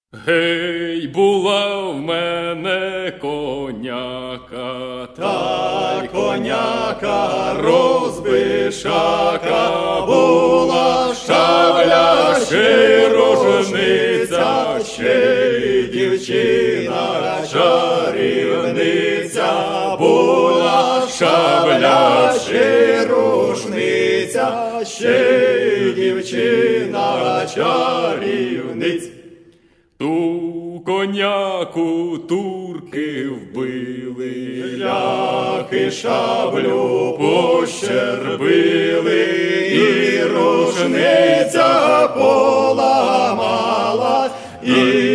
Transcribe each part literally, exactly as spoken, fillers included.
Гей, була в мене коняка, та коняка розбишака, була шабля ще рожниця, ще й дівчина чарівниця, була шабля ще рушниця, ще й дівчина чарівниця. Ту коняку турки вбили, ляхи шаблю пощербили, і рушниця поламала, і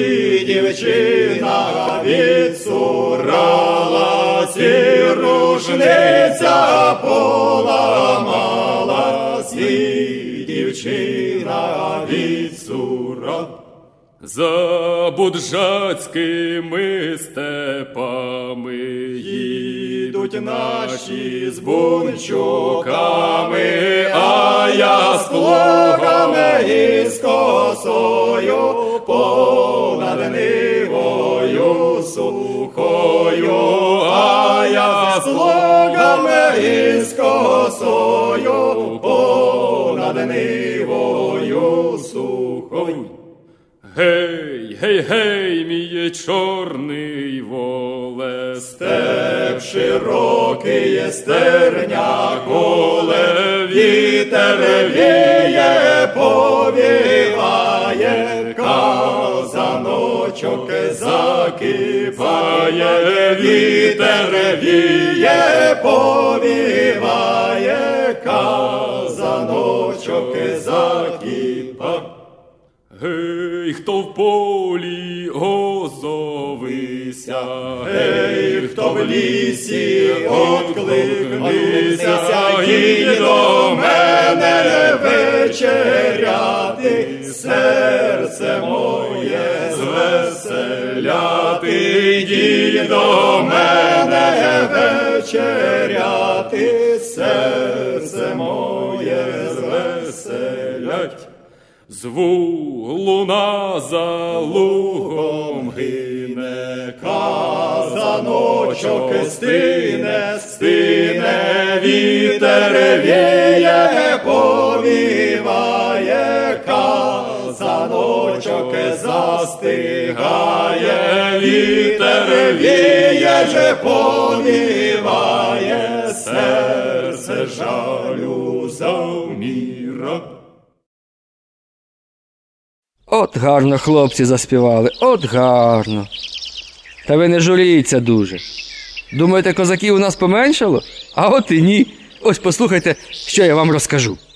дівчина відсуралась, і рушниця поламалась, і дівчина відсуралась. За буджацькими степами їдуть наші з бунчуками, а я з плугами і з косою понад нивою сухою, а я з плугами і з косою понад нивою сухою. Гей, гей, гей, мій чорний воле, степ широкий, стерня коле, вітер віє, повіває, казаночок закипає, вітер віє, повіває, казаночок закипає. Гей, хто в полі, озовися, гей, хто в лісі, откликнися, їдь до мене вечеряти, серце моє звеселяти, їдь до мене вечеряти, серце моє звеселять. Зву луна за лугом гине, казаночок стине, стине, вітер віє, повіває, казаночок застигає, вітер віє, же повіває, серце жалю завміра. От гарно хлопці заспівали, от гарно. Та ви не жаліться дуже. Думаєте, козаків у нас поменшало? А от і ні. Ось послухайте, що я вам розкажу.